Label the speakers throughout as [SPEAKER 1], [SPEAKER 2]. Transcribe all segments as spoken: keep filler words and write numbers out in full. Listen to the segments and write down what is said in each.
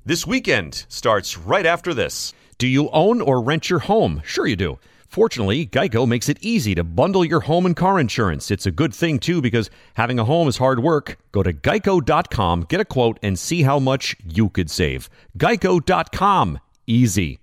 [SPEAKER 1] This weekend starts right after this. Do you own or rent your home? Sure you do. Fortunately, Geico makes it easy to bundle your home and car insurance. It's a good thing, too, because having a home is hard work. Go to geico dot com, get a quote, and see how much you could save. geico dot com. Easy.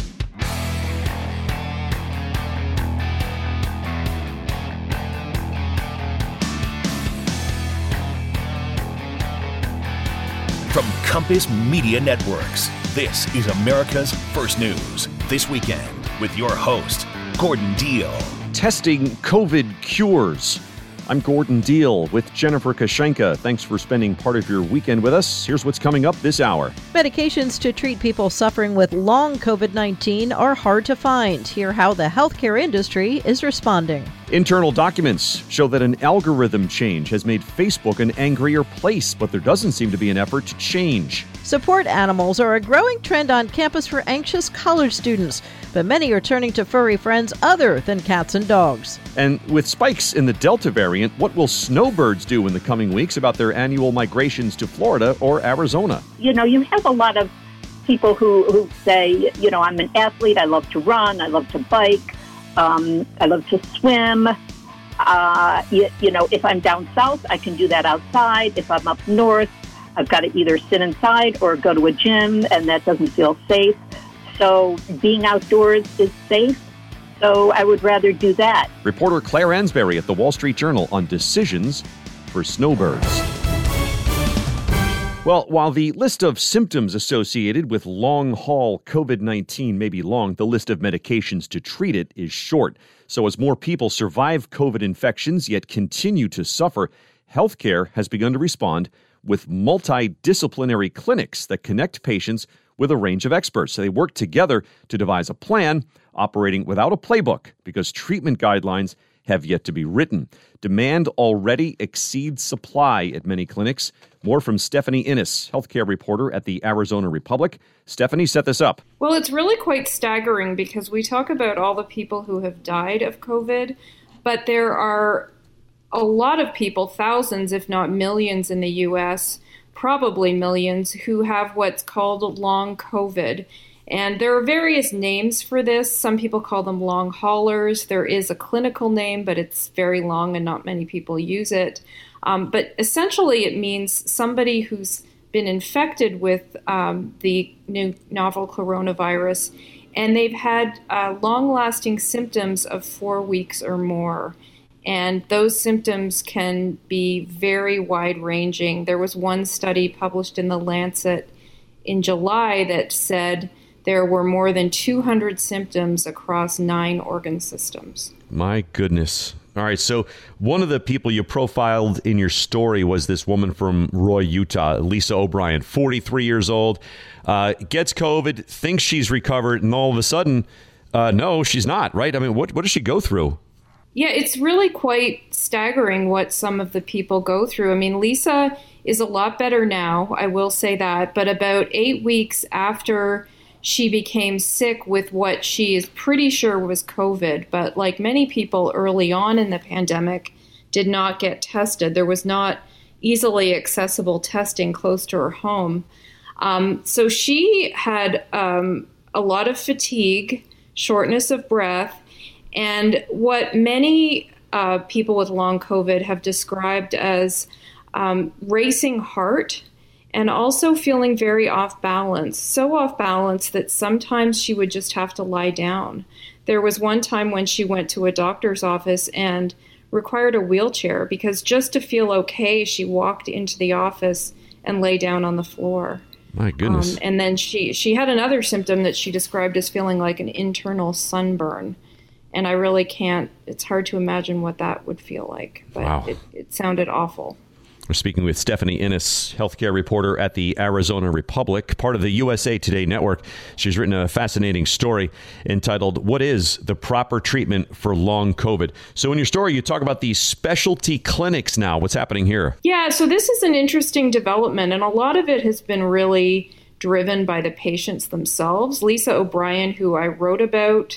[SPEAKER 2] From Compass Media Networks, this is America's First News This Weekend with your host, Gordon Deal.
[SPEAKER 1] Testing COVID cures. I'm Gordon Deal with Jennifer Kashenka. Thanks for spending part of your weekend with us. Here's what's coming up this hour.
[SPEAKER 3] Medications to treat people suffering with long COVID nineteen are hard to find. Hear how the healthcare industry is responding.
[SPEAKER 1] Internal documents show that an algorithm change has made Facebook an angrier place, but there doesn't seem to be an effort to change.
[SPEAKER 3] Support animals are a growing trend on campus for anxious college students, but many are turning to furry friends other than cats and dogs.
[SPEAKER 1] And with spikes in the Delta variant, what will snowbirds do in the coming weeks about their annual migrations to Florida or Arizona?
[SPEAKER 4] You know, you have a lot of people who, who say, you know, I'm an athlete, I love to run, I love to bike, um, I love to swim. Uh, you, you know, if I'm down south, I can do that outside. If I'm up north, I've got to either sit inside or go to a gym, and that doesn't feel safe. So being outdoors is safe, so I would rather do that.
[SPEAKER 1] Reporter Claire Ansberry at the Wall Street Journal on decisions for snowbirds. Well, while the list of symptoms associated with long-haul COVID nineteen may be long, the list of medications to treat it is short. So as more people survive COVID infections yet continue to suffer, healthcare has begun to respond with multidisciplinary clinics that connect patients with a range of experts. So they work together to devise a plan, operating without a playbook because treatment guidelines have yet to be written. Demand already exceeds supply at many clinics. More from Stephanie Innes, healthcare reporter at the Arizona Republic. Stephanie, set this up.
[SPEAKER 5] Well, it's really quite staggering because we talk about all the people who have died of COVID, but there are a lot of people, thousands, if not millions in the U S, probably millions, who have what's called long COVID. And there are various names for this. Some people call them long haulers. There is a clinical name, but it's very long and not many people use it. Um, but essentially it means somebody who's been infected with um, the new novel coronavirus, and they've had uh, long-lasting symptoms of four weeks or more. And those symptoms can be very wide-ranging. There was one study published in The Lancet in July that said there were more than two hundred symptoms across nine organ systems.
[SPEAKER 1] My goodness. All right, so one of the people you profiled in your story was this woman from Roy, Utah, Lisa O'Brien, forty-three years old, uh, gets COVID, thinks she's recovered, and all of a sudden, uh, no, she's not, right? I mean, what, what does she go through?
[SPEAKER 5] Yeah, it's really quite staggering what some of the people go through. I mean, Lisa is a lot better now, I will say that, but about eight weeks after she became sick with what she is pretty sure was COVID, but like many people early on in the pandemic, did not get tested. There was not easily accessible testing close to her home. Um, so she had um, a lot of fatigue, shortness of breath, and what many uh, people with long COVID have described as um, racing heart, and also feeling very off balance, so off balance that sometimes she would just have to lie down. There was one time when she went to a doctor's office and required a wheelchair because just to feel okay, she walked into the office and lay down on the floor.
[SPEAKER 1] My goodness.
[SPEAKER 5] Um, and then she, she had another symptom that she described as feeling like an internal sunburn. And I really can't, it's hard to imagine what that would feel like, but
[SPEAKER 1] wow.
[SPEAKER 5] it, it sounded awful.
[SPEAKER 1] We're speaking with Stephanie Innes, healthcare reporter at the Arizona Republic, part of the U S A Today network. She's written a fascinating story entitled, What is the Proper Treatment for Long COVID? So in your story, you talk about these specialty clinics now. What's happening here?
[SPEAKER 5] Yeah, so this is an interesting development, and a lot of it has been really driven by the patients themselves. Lisa O'Brien, who I wrote about,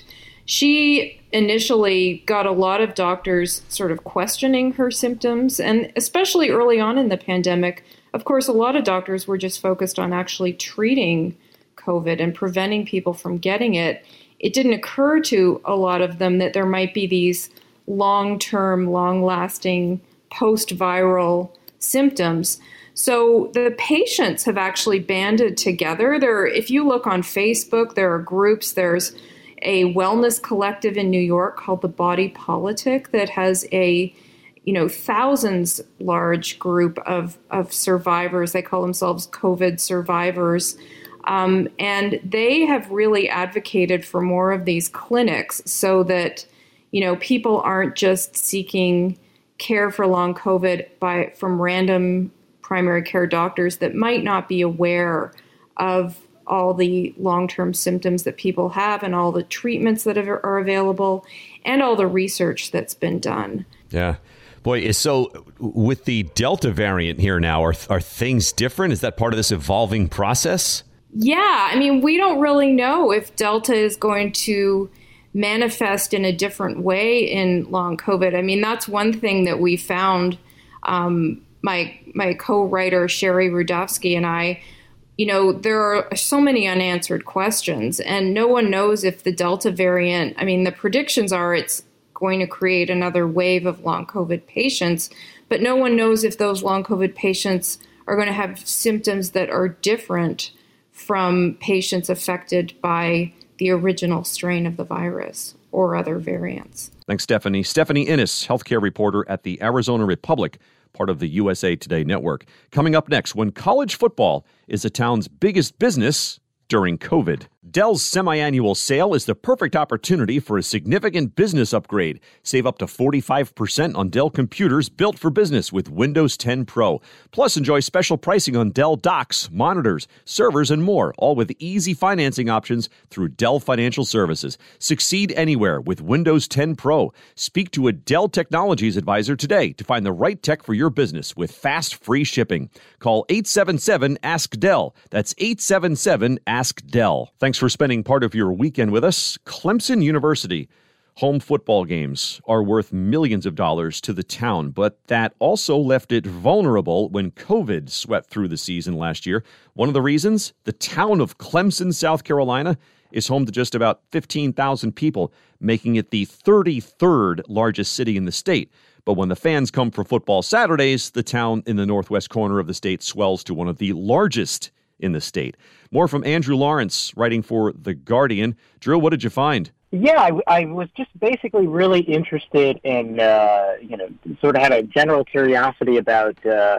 [SPEAKER 5] she initially got a lot of doctors sort of questioning her symptoms, and especially early on in the pandemic, of course, a lot of doctors were just focused on actually treating COVID and preventing people from getting it. It didn't occur to a lot of them that there might be these long-term, long-lasting post-viral symptoms. So the patients have actually banded together. There, if you look on Facebook, there are groups. There's a wellness collective in New York called the Body Politic that has a, you know, thousands large group of, of survivors. They call themselves COVID survivors. Um, and they have really advocated for more of these clinics so that, you know, people aren't just seeking care for long COVID by from random primary care doctors that might not be aware of all the long-term symptoms that people have and all the treatments that are available and all the research that's been done.
[SPEAKER 1] Yeah. Boy, so with the Delta variant here now, are, are things different? Is that part of this evolving process?
[SPEAKER 5] Yeah. I mean, we don't really know if Delta is going to manifest in a different way in long COVID. I mean, that's one thing that we found. Um, my my co-writer, Sherry Rudofsky, and I, you know, there are so many unanswered questions, and no one knows if the Delta variant, I mean, the predictions are it's going to create another wave of long COVID patients, but no one knows if those long COVID patients are going to have symptoms that are different from patients affected by the original strain of the virus or other variants.
[SPEAKER 1] Thanks, Stephanie. Stephanie Innes, healthcare reporter at the Arizona Republic, part of the U S A Today network. Coming up next, when college football is a town's biggest business during COVID. Dell's semi-annual sale is the perfect opportunity for a significant business upgrade. Save up to forty-five percent on Dell computers built for business with Windows ten Pro. Plus, enjoy special pricing on Dell docks, monitors, servers, and more, all with easy financing options through Dell Financial Services. Succeed anywhere with Windows ten Pro. Speak to a Dell Technologies advisor today to find the right tech for your business with fast, free shipping. Call eight seven seven, ask Dell. That's eight seven seven, ask Dell. Thanks for spending part of your weekend with us. Clemson University. Home football games are worth millions of dollars to the town, but that also left it vulnerable when COVID swept through the season last year. One of the reasons? The town of Clemson, South Carolina, is home to just about fifteen thousand people, making it the thirty-third largest city in the state. But when the fans come for football Saturdays, the town in the northwest corner of the state swells to one of the largest in the state. More from Andrew Lawrence, writing for The Guardian. Drew, what did you find?
[SPEAKER 6] Yeah, I, I was just basically really interested in, uh, you know, sort of had a general curiosity about uh,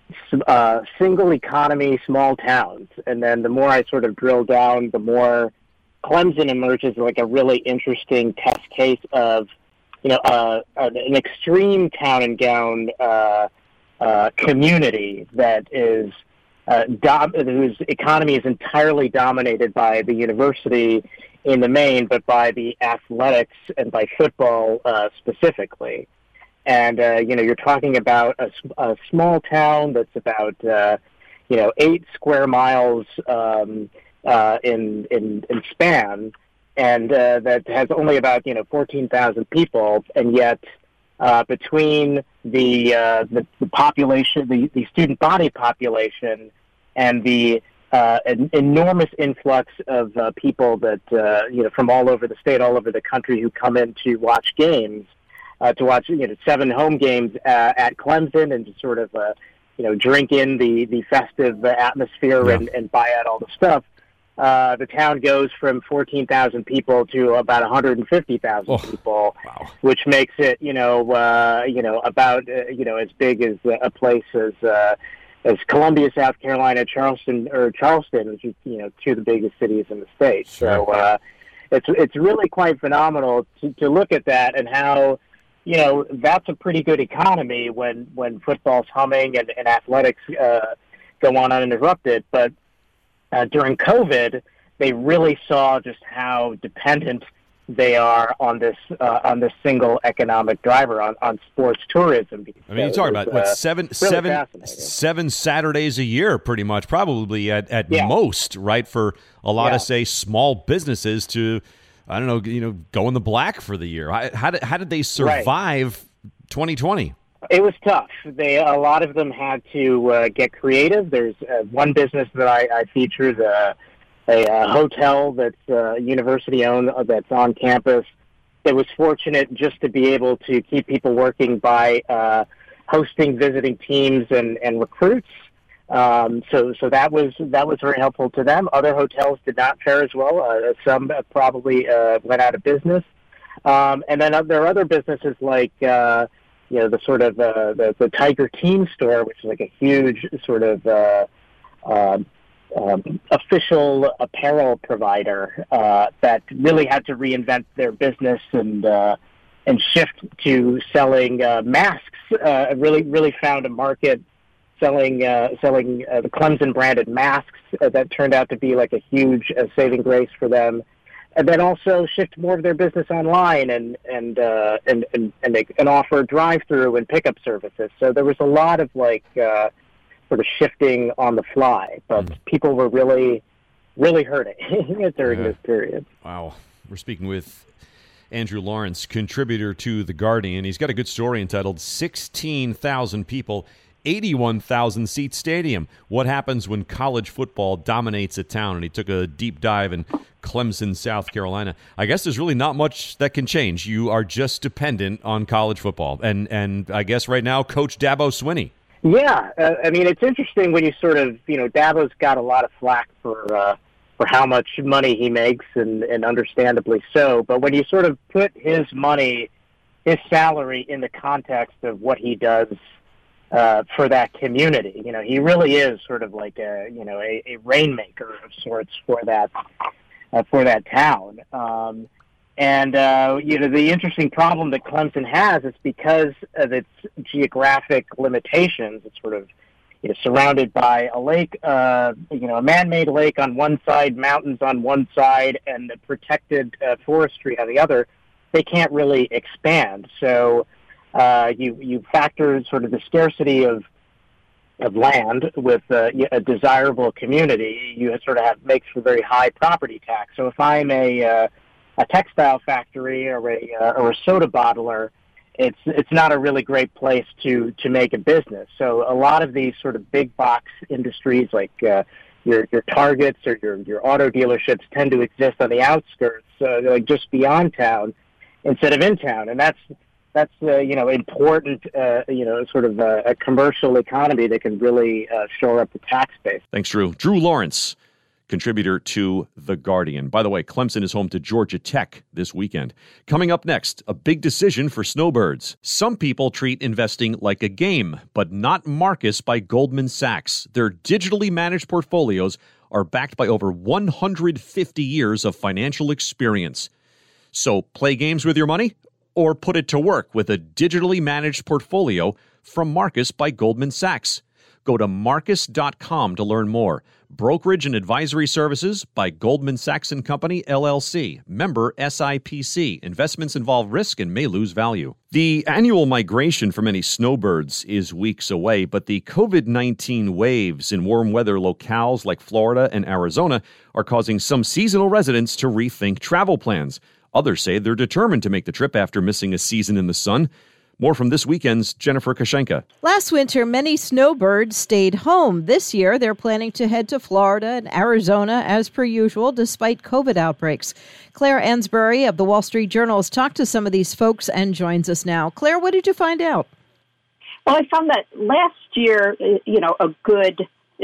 [SPEAKER 6] uh, single economy small towns. And then the more I sort of drill down, the more Clemson emerges like a really interesting test case of, you know, uh, an extreme town and gown uh, uh, community that is Uh, dom- whose economy is entirely dominated by the university in the main, but by the athletics and by football uh, specifically. And, uh, you know, you're talking about a, a small town that's about, uh, you know, eight square miles um, uh, in, in, in span, and uh, that has only about, you know, fourteen thousand people, and yet uh, between the, uh, the the population, the, the student body population, and the uh, an enormous influx of uh, people that uh, you know from all over the state, all over the country, who come in to watch games, uh, to watch you know seven home games uh, at Clemson, and to sort of uh, you know drink in the the festive atmosphere
[SPEAKER 1] yeah.
[SPEAKER 6] and, and buy out all the stuff. Uh, the town goes from fourteen thousand people to about one hundred fifty thousand oh, people,
[SPEAKER 1] wow.
[SPEAKER 6] which makes it, you know, uh, you know, about, uh, you know, as big as a place as, uh, as Columbia, South Carolina, Charleston, or Charleston, which is, you know, two of the biggest cities in the state.
[SPEAKER 1] Sure.
[SPEAKER 6] So, uh, it's, it's really quite phenomenal to, to look at that and how, you know, that's a pretty good economy when, when football's humming and, and athletics, uh, go on uninterrupted. But, Uh, during COVID, they really saw just how dependent they are on this uh, on this single economic driver, on, on sports tourism.
[SPEAKER 1] I mean, you're talking about, what,
[SPEAKER 6] uh,
[SPEAKER 1] seven,
[SPEAKER 6] really
[SPEAKER 1] seven, seven Saturdays a year, pretty much, probably at, at
[SPEAKER 6] yeah.
[SPEAKER 1] most, right, for a lot
[SPEAKER 6] yeah.
[SPEAKER 1] of, say, small businesses to, I don't know, you know, go in the black for the year. How, how, did, how did they survive right. twenty twenty?
[SPEAKER 6] It was tough. They a lot of them had to uh, get creative. There's uh, one business that I, I featured, uh, a, a hotel that's uh, university owned uh, that's on campus. It was fortunate just to be able to keep people working by uh, hosting visiting teams and, and recruits. Um, so so that was that was very helpful to them. Other hotels did not fare as well. Uh, some probably uh, went out of business. Um, and then there are other businesses like. Uh, You know, the sort of uh, the, the Tiger Team store, which is like a huge sort of uh, uh, um, official apparel provider uh, that really had to reinvent their business and uh, and shift to selling uh, masks. Uh, really, really found a market selling uh, selling uh, the Clemson branded masks uh, that turned out to be like a huge uh, saving grace for them. And then also shift more of their business online and and uh, and, and and and offer drive-through and pickup services. So there was a lot of like uh, sort of shifting on the fly, but mm. people were really, really hurting during yeah. this period.
[SPEAKER 1] Wow, we're speaking with Andrew Lawrence, contributor to The Guardian. He's got a good story entitled sixteen thousand People, eighty-one thousand seat stadium. What happens when college football dominates a town? And he took a deep dive in Clemson, South Carolina. I guess there's really not much that can change. You are just dependent on college football. And and I guess right now, Coach Dabo Swinney.
[SPEAKER 6] Yeah. Uh, I mean, it's interesting when you sort of, you know, Dabo's got a lot of flack for uh, for how much money he makes, and, and understandably so. But when you sort of put his money, his salary in the context of what he does Uh, for that community, you know, he really is sort of like a, you know, a, a rainmaker of sorts for that, uh, for that town. Um, and, uh, you know, the interesting problem that Clemson has is because of its geographic limitations. It's sort of, you know, surrounded by a lake, uh, you know, a man-made lake on one side, mountains on one side, and the protected uh, forestry on the other. They can't really expand. So, Uh, you you factor sort of the scarcity of of land with uh, a desirable community. You sort of have makes for very high property tax. So if I'm a uh, a textile factory or a uh, or a soda bottler, it's it's not a really great place to to make a business. So a lot of these sort of big box industries like uh, your your Targets or your your auto dealerships tend to exist on the outskirts, uh, like just beyond town, instead of in town, and that's. That's, uh, you know, important, uh, you know, sort of a, a commercial economy that can really uh, shore up the tax base.
[SPEAKER 1] Thanks, Drew. Drew Lawrence, contributor to The Guardian. By the way, Clemson is home to Georgia Tech this weekend. Coming up next, a big decision for snowbirds. Some people treat investing like a game, but not Marcus by Goldman Sachs. Their digitally managed portfolios are backed by over one hundred fifty years of financial experience. So play games with your money? Or put it to work with a digitally managed portfolio from Marcus by Goldman Sachs. Go to marcus dot com to learn more. Brokerage and advisory services by Goldman Sachs and Company, L L C. Member S I P C. Investments involve risk and may lose value. The annual migration for many snowbirds is weeks away, but the covid nineteen waves in warm weather locales like Florida and Arizona are causing some seasonal residents to rethink travel plans. Others say they're determined to make the trip after missing a season in the sun. More from this weekend's Jennifer Kashenka.
[SPEAKER 3] Last winter, many snowbirds stayed home. This year, they're planning to head to Florida and Arizona as per usual, despite COVID outbreaks. Claire Ansbury of the Wall Street Journal has talked to some of these folks and joins us now. Claire, what did you find out?
[SPEAKER 4] Well, I found that last year, you know, a good,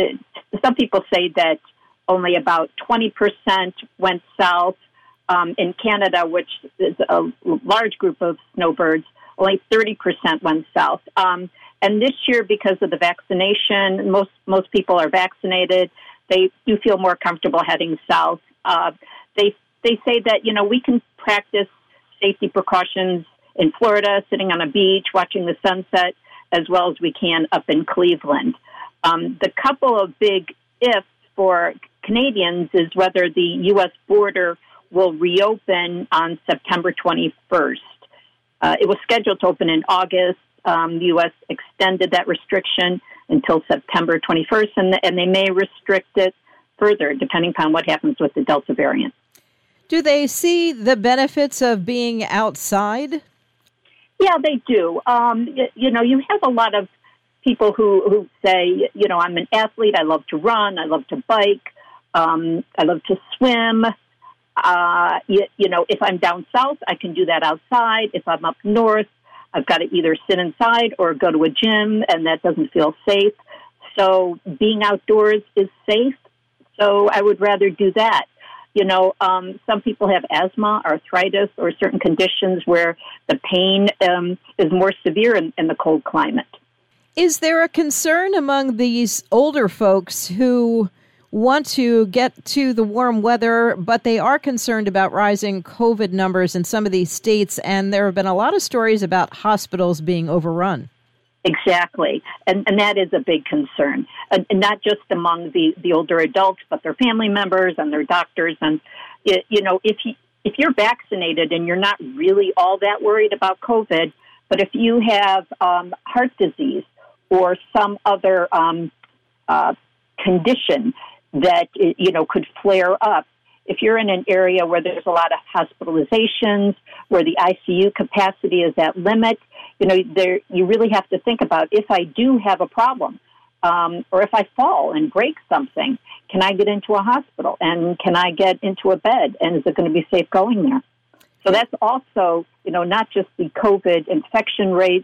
[SPEAKER 4] some people say that only about twenty percent went south. Um, in Canada, which is a large group of snowbirds, only thirty percent went south. Um, and this year, because of the vaccination, most most people are vaccinated. They do feel more comfortable heading south. Uh, they they say that, you know, we can practice safety precautions in Florida, sitting on a beach, watching the sunset, as well as we can up in Cleveland. Um, the couple of big ifs for Canadians is whether the U S border will reopen on September twenty-first. Uh, it was scheduled to open in August. Um, the U S extended that restriction until September twenty-first, and, and they may restrict it further depending upon what happens with the Delta variant.
[SPEAKER 3] Do they see the benefits of being outside?
[SPEAKER 4] Yeah, they do. Um, you, you know, you have a lot of people who, who say, you know, I'm an athlete. I love to run. I love to bike. Um, I love to swim. Uh, you, you know, if I'm down south, I can do that outside. If I'm up north, I've got to either sit inside or go to a gym, and that doesn't feel safe. So being outdoors is safe. So I would rather do that. You know, um, some people have asthma, arthritis, or certain conditions where the pain um, is more severe in, in the cold climate.
[SPEAKER 3] Is there a concern among these older folks who want to get to the warm weather, but they are concerned about rising COVID numbers in some of these states, and there have been a lot of stories about hospitals being overrun?
[SPEAKER 4] Exactly. And, and that is a big concern, and, and not just among the, the older adults, but their family members and their doctors. And, it, you know, if, you, if you're vaccinated and you're not really all that worried about COVID, but if you have um, heart disease or some other um, uh, condition that, you know, could flare up, if you're in an area where there's a lot of hospitalizations, where the I C U capacity is at limit, you know, there you really have to think about, if I do have a problem, um, or if I fall and break something, can I get into a hospital? And can I get into a bed? And is it going to be safe going there? So that's also, you know, not just the COVID infection rates,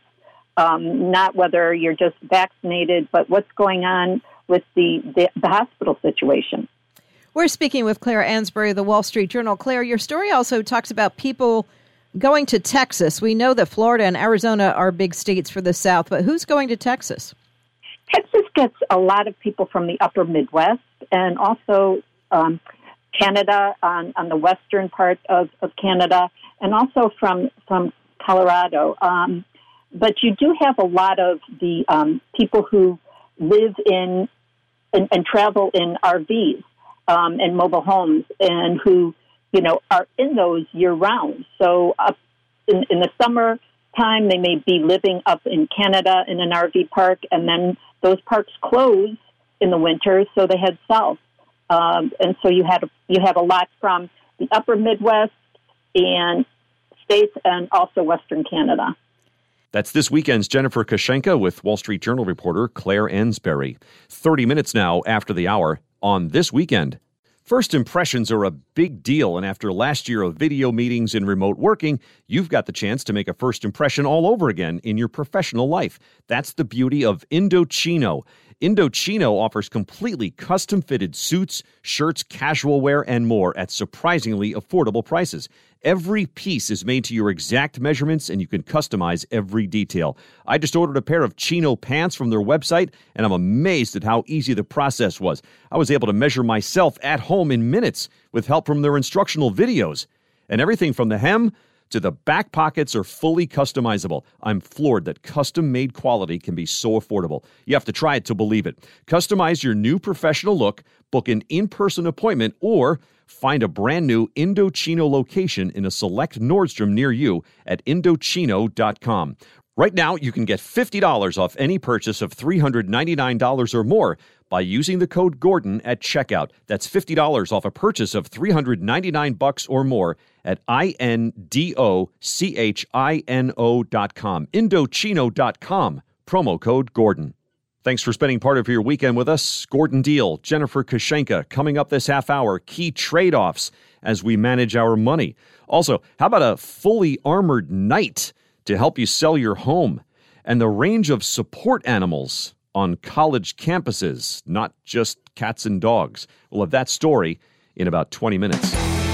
[SPEAKER 4] um, not whether you're just vaccinated, but what's going on with the, the, the hospital situation.
[SPEAKER 3] We're speaking with Claire Ansbury of the Wall Street Journal. Claire, your story also talks about people going to Texas. We know that Florida and Arizona are big states for the South, but who's going to Texas?
[SPEAKER 4] Texas gets a lot of people from the upper Midwest and also um, Canada on, on the western part of, of Canada, and also from, from Colorado. Um, but you do have a lot of the um, people who live in and, and travel in R Vs. Um, and mobile homes, and who, you know, are in those year-round. So up in, in the summertime, they may be living up in Canada in an R V park, and then those parks close in the winter, so they head south. Um, and so you have, you have a lot from the upper Midwest and states and also Western Canada.
[SPEAKER 1] That's this weekend's Jennifer Kushenka with Wall Street Journal reporter Claire Ansbury. thirty minutes now after the hour on This Weekend. First impressions are a big deal, and after last year of video meetings and remote working, you've got the chance to make a first impression all over again in your professional life. That's the beauty of Indochino. Indochino offers completely custom-fitted suits, shirts, casual wear, and more at surprisingly affordable prices. Every piece is made to your exact measurements, and you can customize every detail. I just ordered a pair of chino pants from their website, and I'm amazed at how easy the process was. I was able to measure myself at home in minutes with help from their instructional videos. And everything from the hem to the back pockets are fully customizable. I'm floored that custom-made quality can be so affordable. You have to try it to believe it. Customize your new professional look, book an in-person appointment, or find a brand new Indochino location in a select Nordstrom near you at Indochino dot com. Right now, you can get fifty dollars off any purchase of three hundred ninety-nine dollars or more by using the code Gordon at checkout. That's fifty dollars off a purchase of three hundred ninety-nine dollars or more at I N D O C H I N O dot com. Indochino dot com. Promo code Gordon. Thanks for spending part of your weekend with us. Gordon Deal, Jennifer Kushenka, coming up this half hour. Key trade-offs as we manage our money. Also, how about a fully armored knight to help you sell your home? And the range of support animals on college campuses, not just cats and dogs. We'll have that story in about twenty minutes.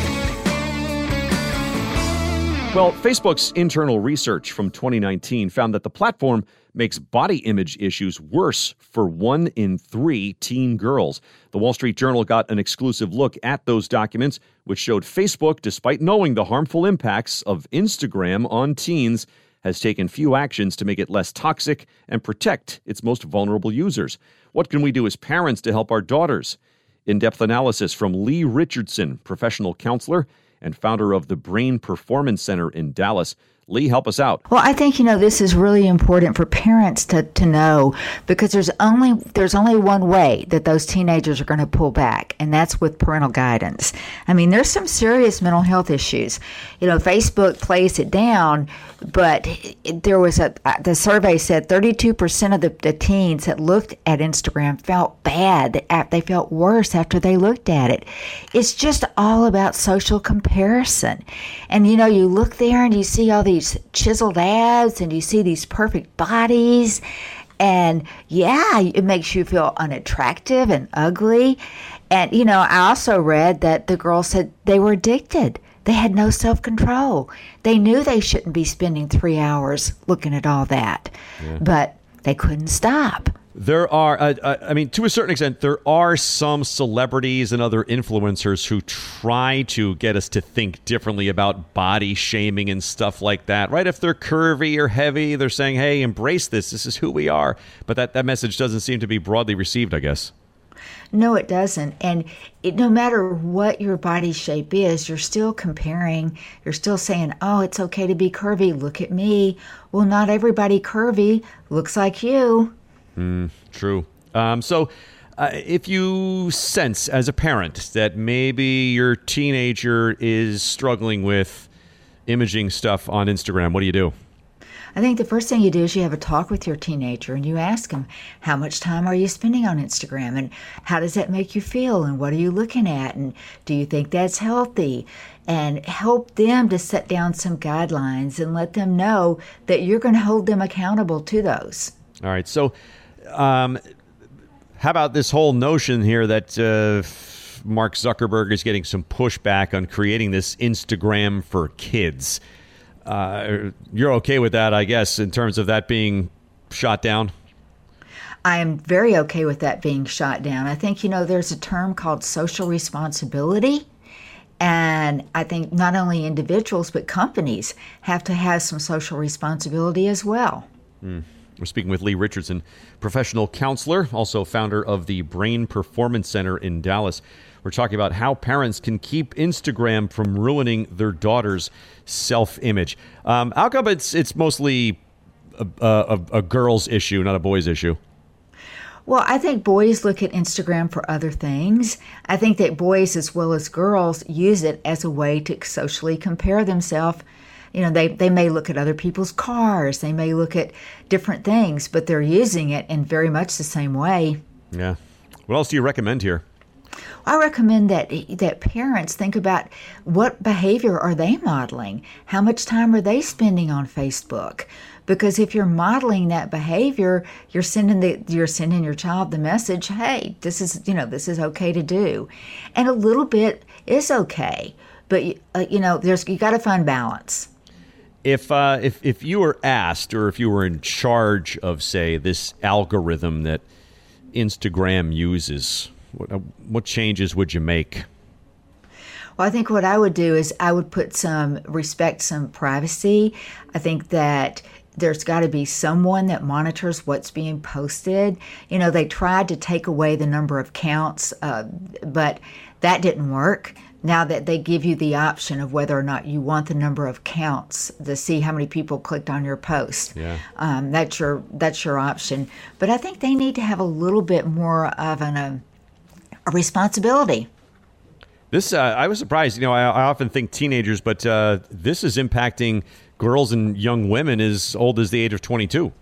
[SPEAKER 1] Well, Facebook's internal research from twenty nineteen found that the platform makes body image issues worse for one in three teen girls. The Wall Street Journal got an exclusive look at those documents, which showed Facebook, despite knowing the harmful impacts of Instagram on teens, has taken few actions to make it less toxic and protect its most vulnerable users. What can we do as parents to help our daughters? In-depth analysis from Lee Richardson, professional counselor and founder of the Brain Performance Center in Dallas. Lee, help us out.
[SPEAKER 7] Well, I think, you know, this is really important for parents to, to know, because there's only there's only one way that those teenagers are going to pull back, and that's with parental guidance. I mean, there's some serious mental health issues. You know, Facebook plays it down, but it, there was a, the survey said thirty-two percent of the, the teens that looked at Instagram felt bad. They felt worse after they looked at it. It's just all about social comparison. And, you know, you look there and you see all these chiseled abs and you see these perfect bodies, and yeah, it makes you feel unattractive and ugly. And, you know, I also read that the girls said they were addicted. They had no self-control. They knew they shouldn't be spending three hours looking at all that, yeah. but they couldn't stop.
[SPEAKER 1] There are, uh, uh, I mean, to a certain extent, there are some celebrities and other influencers who try to get us to think differently about body shaming and stuff like that, right? If they're curvy or heavy, they're saying, hey, embrace this. This is who we are. But that, that message doesn't seem to be broadly received, I guess.
[SPEAKER 7] No, it doesn't. And it, no matter what your body shape is, you're still comparing. You're still saying, oh, it's okay to be curvy. Look at me. Well, not everybody curvy looks like you.
[SPEAKER 1] Mm, true. Um, so uh, if you sense as a parent that maybe your teenager is struggling with imaging stuff on Instagram, what do you do?
[SPEAKER 7] I think the first thing you do is you have a talk with your teenager and you ask them, how much time are you spending on Instagram, and how does that make you feel, and what are you looking at, and do you think that's healthy? And help them to set down some guidelines and let them know that you're going to hold them accountable to those.
[SPEAKER 1] All right. So um, how about this whole notion here that uh, Mark Zuckerberg is getting some pushback on creating this Instagram for kids? Uh, you're okay with that, I guess, in terms of that being shot down?
[SPEAKER 7] I am very okay with that being shot down. I think, you know, there's a term called social responsibility. And I think not only individuals, but companies have to have some social responsibility as well.
[SPEAKER 1] Mm. We're speaking with Lee Richardson, professional counselor, also founder of the Brain Performance Center in Dallas. We're talking about how parents can keep Instagram from ruining their daughter's self-image. Um, how come it's it's mostly a, a, a girl's issue, not a boy's issue?
[SPEAKER 7] Well, I think boys look at Instagram for other things. I think that boys as well as girls use it as a way to socially compare themselves. You know, they, they may look at other people's cars. They may look at different things, but they're using it in very much the same way.
[SPEAKER 1] Yeah. What else do you recommend here?
[SPEAKER 7] I recommend that that parents think about what behavior are they modeling? How much time are they spending on Facebook? Because if you're modeling that behavior, you're sending the you're sending your child the message, hey, this is, you know, this is okay to do. And a little bit is okay, but uh, you know, there's you got to find balance.
[SPEAKER 1] If uh, if if you were asked, or if you were in charge of, say, this algorithm that Instagram uses, what, uh, what changes would you make?
[SPEAKER 7] Well, I think what I would do is I would put some respect, some privacy. I think that there's got to be someone that monitors what's being posted. You know, they tried to take away the number of counts, uh, but that didn't work. Now that they give you the option of whether or not you want the number of counts to see how many people clicked on your post,
[SPEAKER 1] yeah.
[SPEAKER 7] um, that's your that's your option. But I think they need to have a little bit more of an, a, a responsibility.
[SPEAKER 1] This, uh, I was surprised. You know, I, I often think teenagers, but uh, this is impacting girls and young women as old as the age of twenty-two.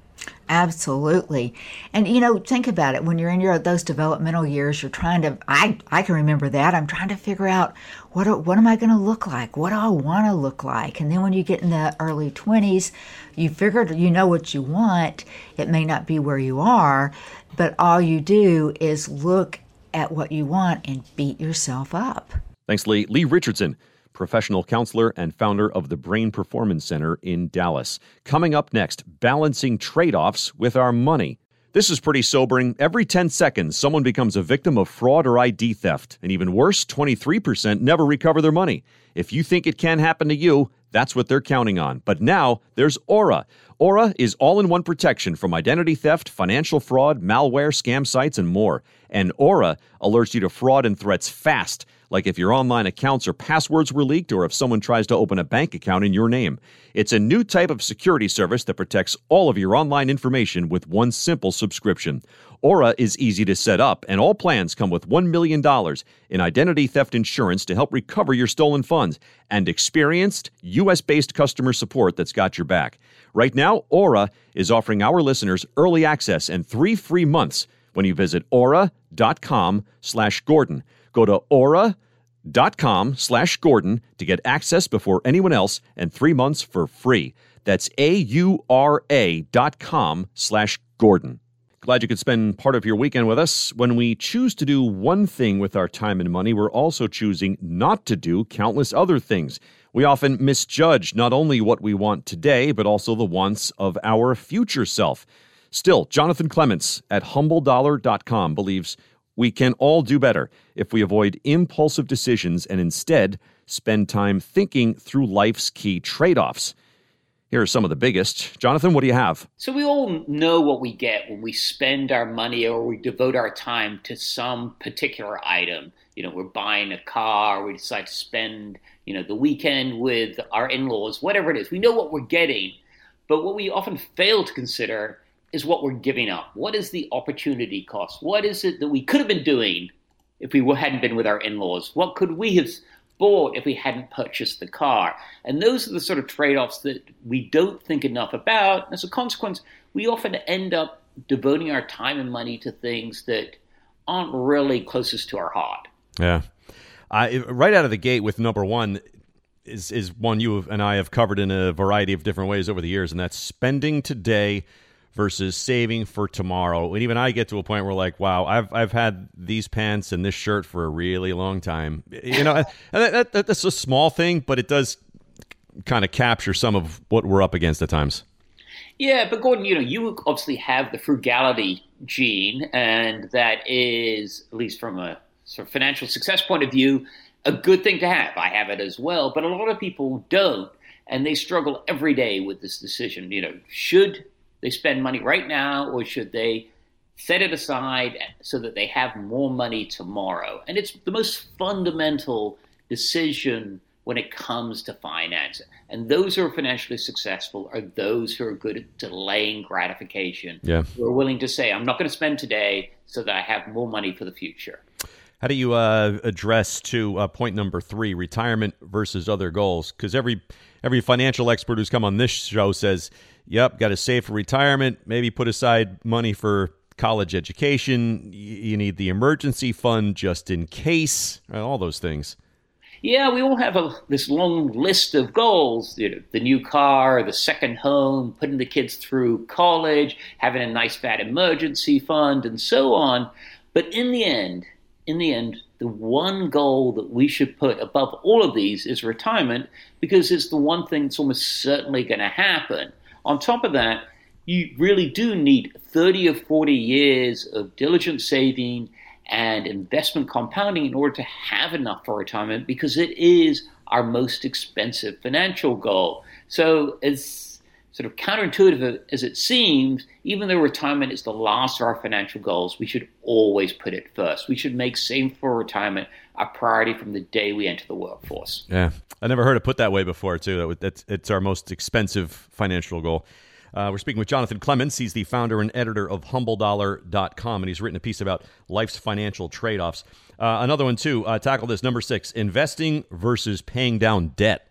[SPEAKER 7] Absolutely. And, you know, think about it. When you're in your those developmental years, you're trying to, I, I can remember that. I'm trying to figure out what what am I going to look like? What do I want to look like? And then when you get in the early twenties, you figured you know what you want. It may not be where you are, but all you do is look at what you want and beat yourself up.
[SPEAKER 1] Thanks, Lee. Lee Richardson, professional counselor and founder of the Brain Performance Center in Dallas. Coming up next, balancing trade-offs with our money. This is pretty sobering. Every ten seconds, someone becomes a victim of fraud or I D theft. And even worse, twenty-three percent never recover their money. If you think it can happen to you, that's what they're counting on. But now there's Aura. Aura is all-in-one protection from identity theft, financial fraud, malware, scam sites, and more. And Aura alerts you to fraud and threats fast, like if your online accounts or passwords were leaked or if someone tries to open a bank account in your name. It's a new type of security service that protects all of your online information with one simple subscription. Aura is easy to set up, and all plans come with one million dollars in identity theft insurance to help recover your stolen funds and experienced U S-based customer support that's got your back. Right now, Aura is offering our listeners early access and three free months when you visit aura.com slash Gordon. Go to aura.com slash Gordon to get access before anyone else and three months for free. That's A-U-R-A dot com slash Gordon. Glad you could spend part of your weekend with us. When we choose to do one thing with our time and money, we're also choosing not to do countless other things. We often misjudge not only what we want today, but also the wants of our future self. Still, Jonathan Clements at humble dollar dot com believes we can all do better if we avoid impulsive decisions and instead spend time thinking through life's key trade-offs. Here are some of the biggest. Jonathan, what do you have?
[SPEAKER 8] So we all know what we get when we spend our money or we devote our time to some particular item. You know, we're buying a car, we decide to spend, you know, the weekend with our in-laws, whatever it is. We know what we're getting, but what we often fail to consider is what we're giving up. What is the opportunity cost? What is it that we could have been doing if we hadn't been with our in-laws? What could we have bought if we hadn't purchased the car? And those are the sort of trade-offs that we don't think enough about. As a consequence, we often end up devoting our time and money to things that aren't really closest to our heart.
[SPEAKER 1] Yeah. I, right out of the gate with number one is, is one you and I have covered in a variety of different ways over the years, and that's spending today versus saving for tomorrow. And even I get to a point where, like, wow, I've I've had these pants and this shirt for a really long time. You know, and that, that, that's a small thing, but it does kind of capture some of what we're up against at times.
[SPEAKER 8] Yeah, but Gordon, you know, you obviously have the frugality gene, and that is, at least from a sort of financial success point of view, a good thing to have. I have it as well, but a lot of people don't, and they struggle every day with this decision. You know, should they spend money right now, or should they set it aside so that they have more money tomorrow? And it's the most fundamental decision when it comes to finance. And those who are financially successful are those who are good at delaying gratification.
[SPEAKER 1] Yeah.
[SPEAKER 8] Who are willing to say, I'm not going to spend today so that I have more money for the future.
[SPEAKER 1] How do you uh, address to uh, point number three, retirement versus other goals? Because every every financial expert who's come on this show says, yep, got to save for retirement, maybe put aside money for college education. You need the emergency fund just in case, all those things.
[SPEAKER 8] Yeah, we all have a, this long list of goals, you know, the new car, the second home, putting the kids through college, having a nice fat emergency fund, and so on. But in the end, in the end, the one goal that we should put above all of these is retirement, because it's the one thing that's almost certainly going to happen. On top of that, you really do need thirty or forty years of diligent saving and investment compounding in order to have enough for retirement, because it is our most expensive financial goal. So as sort of counterintuitive as it seems, even though retirement is the last of our financial goals, we should always put it first. We should make saving for retirement a priority from the day we enter the workforce.
[SPEAKER 1] Yeah, I never heard it put that way before, too. That's, it's our most expensive financial goal. Uh, we're speaking with Jonathan Clements. He's the founder and editor of humble dollar dot com, and he's written a piece about life's financial trade-offs. Uh, another one, too, uh, tackle this, number six, investing versus paying down debt.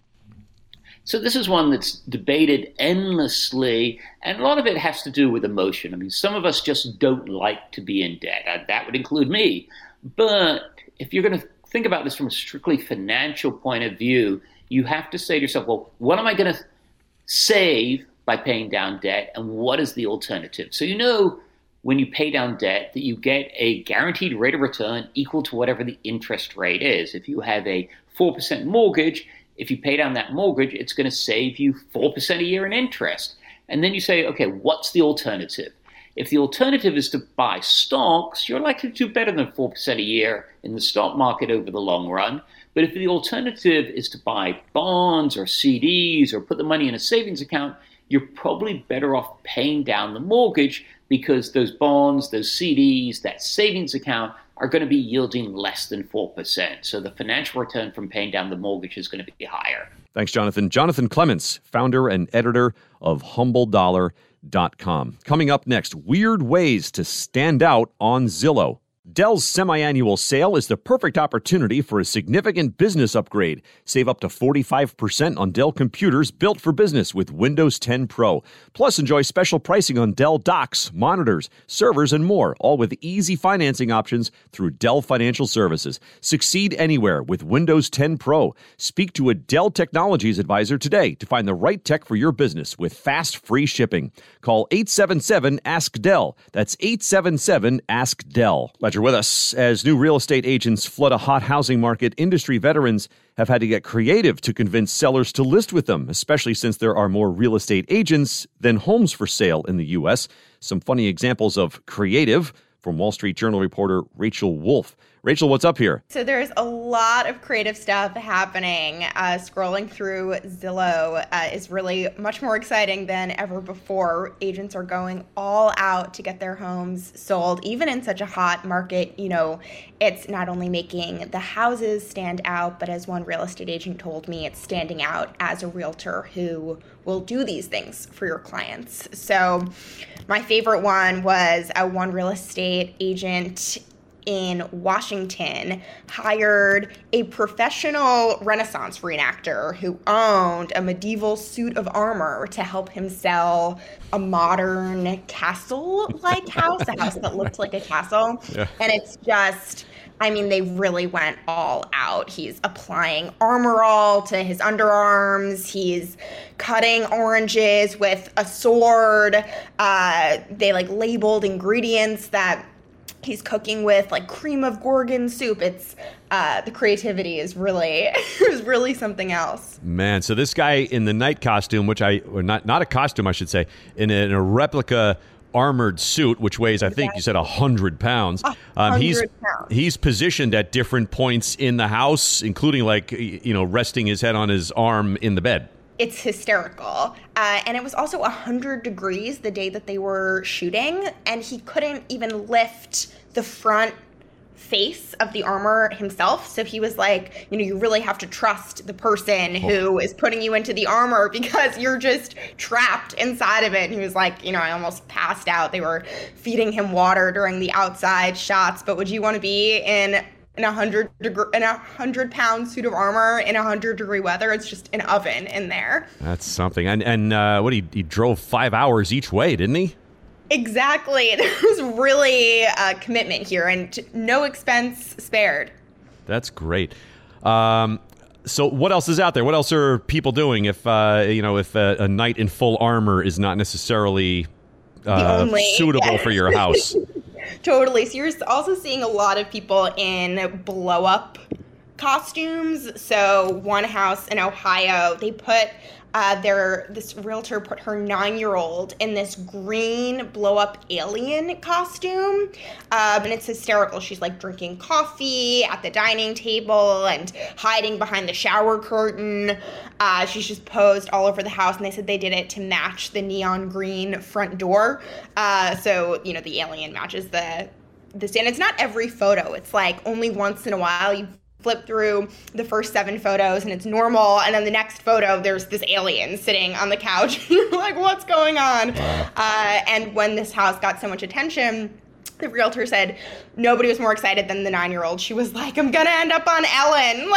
[SPEAKER 8] So this is one that's debated endlessly, and a lot of it has to do with emotion. I mean, some of us just don't like to be in debt. Uh, that would include me. But if you're going to think about this from a strictly financial point of view, you have to say to yourself, well, what am I going to save by paying down debt, and what is the alternative? So you know when you pay down debt that you get a guaranteed rate of return equal to whatever the interest rate is. If you have a four percent mortgage, if you pay down that mortgage, it's going to save you four percent a year in interest. And then you say, okay, what's the alternative? If the alternative is to buy stocks, you're likely to do better than four percent a year in the stock market over the long run. But if the alternative is to buy bonds or C Ds or put the money in a savings account, you're probably better off paying down the mortgage, because those bonds, those C Ds, that savings account, are going to be yielding less than four percent. So the financial return from paying down the mortgage is going to be higher.
[SPEAKER 1] Thanks, Jonathan. Jonathan Clements, founder and editor of humble dollar dot com. Coming up next, weird ways to stand out on Zillow. Dell's semi-annual sale is the perfect opportunity for a significant business upgrade. Save up to forty-five percent on Dell computers built for business with Windows ten Pro. Plus, enjoy special pricing on Dell docks, monitors, servers, and more, all with easy financing options through Dell Financial Services. Succeed anywhere with Windows ten Pro. Speak to a Dell Technologies advisor today to find the right tech for your business with fast, free shipping. Call eight seven seven, ask Dell. That's eight seven seven, ask Dell. Ledger with us. As new real estate agents flood a hot housing market, industry veterans have had to get creative to convince sellers to list with them, especially since there are more real estate agents than homes for sale in the U S. Some funny examples of creative from Wall Street Journal reporter Rachel Wolf. Rachel, what's up here?
[SPEAKER 9] So there's a lot of creative stuff happening. Uh, scrolling through Zillow uh, is really much more exciting than ever before. Agents are going all out to get their homes sold, even in such a hot market. You know, it's not only making the houses stand out, but as one real estate agent told me, it's standing out as a realtor who will do these things for your clients. So my favorite one was a one real estate agent in Washington hired a professional Renaissance reenactor who owned a medieval suit of armor to help him sell a modern castle-like house, a house that looked like a castle. Yeah. And it's just, I mean, they really went all out. He's applying Armor All to his underarms. He's cutting oranges with a sword. Uh, they like labeled ingredients that he's cooking with, like cream of Gorgon soup. It's uh, the creativity is really is really something else.
[SPEAKER 1] Man, so this guy in the knight costume, which I or not not a costume, I should say, in a, in a replica armored suit, which weighs, I think you said, a hundred pounds. Um, he's pounds. He's positioned at different points in the house, including like you know resting his head on his arm in the bed.
[SPEAKER 9] It's hysterical. Uh, and it was also one hundred degrees the day that they were shooting, and he couldn't even lift the front face of the armor himself. So he was like, you know, you really have to trust the person who is putting you into the armor because you're just trapped inside of it. And he was like, you know, I almost passed out. They were feeding him water during the outside shots. But would you want to be in in a hundred degree, in a hundred pound suit of armor in a hundred degree weather? It's just an oven in there.
[SPEAKER 1] That's something. And and uh, what he he drove five hours each way, didn't he?
[SPEAKER 9] Exactly. There was really a commitment here, and no expense spared.
[SPEAKER 1] That's great. Um, so what else is out there? What else are people doing if uh, you know if a, a knight in full armor is not necessarily uh, only, suitable yeah. for your house?
[SPEAKER 9] Totally. So you're also seeing a lot of people in blow-up costumes. So one house in Ohio, they put uh, their this realtor put her nine-year-old in this green blow-up alien costume, um, and it's hysterical. She's like drinking coffee at the dining table and hiding behind the shower curtain. Uh, she's just posed all over the house, and they said they did it to match the neon green front door. Uh, so, you know, the alien matches the the stand. It's not every photo. It's like only once in a while you flip through the first seven photos and it's normal, and then the next photo there's this alien sitting on the couch. You're like, what's going on? Uh, and when this house got so much attention, the realtor said nobody was more excited than the nine-year-old. She was like, I'm going to end up on Ellen.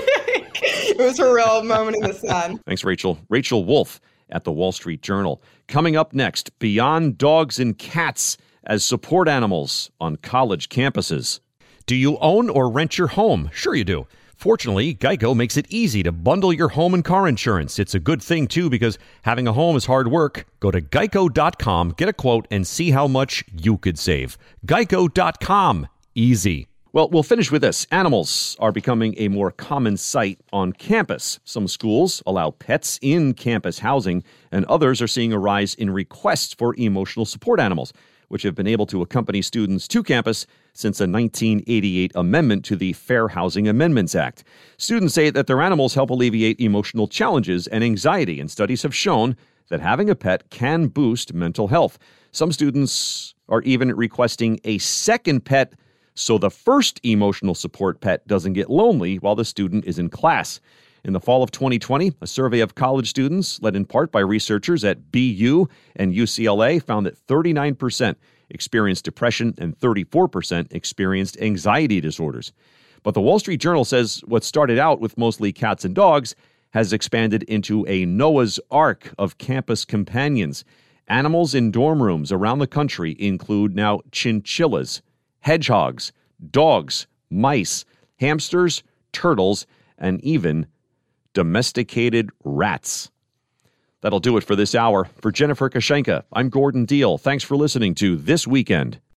[SPEAKER 9] It was a real moment in the sun.
[SPEAKER 1] Thanks, Rachel. Rachel Wolf at the Wall Street Journal. Coming up next, beyond dogs and cats as support animals on college campuses. Do you own or rent your home? Sure you do. Fortunately, Geico makes it easy to bundle your home and car insurance. It's a good thing, too, because having a home is hard work. Go to geico dot com, get a quote, and see how much you could save. geico dot com. Easy. Well, we'll finish with this. Animals are becoming a more common sight on campus. Some schools allow pets in campus housing, and others are seeing a rise in requests for emotional support animals, which have been able to accompany students to campus since a nineteen eighty-eight amendment to the Fair Housing Amendments Act. Students say that their animals help alleviate emotional challenges and anxiety, and studies have shown that having a pet can boost mental health. Some students are even requesting a second pet so the first emotional support pet doesn't get lonely while the student is in class. In the fall of twenty twenty, a survey of college students, led in part by researchers at B U and U C L A, found that thirty-nine percent experienced depression and thirty-four percent experienced anxiety disorders. But the Wall Street Journal says what started out with mostly cats and dogs has expanded into a Noah's Ark of campus companions. Animals in dorm rooms around the country include now chinchillas, hedgehogs, dogs, mice, hamsters, turtles, and even domesticated rats. That'll do it for this hour. For Jennifer Kashenka, I'm Gordon Deal. Thanks for listening to This Weekend.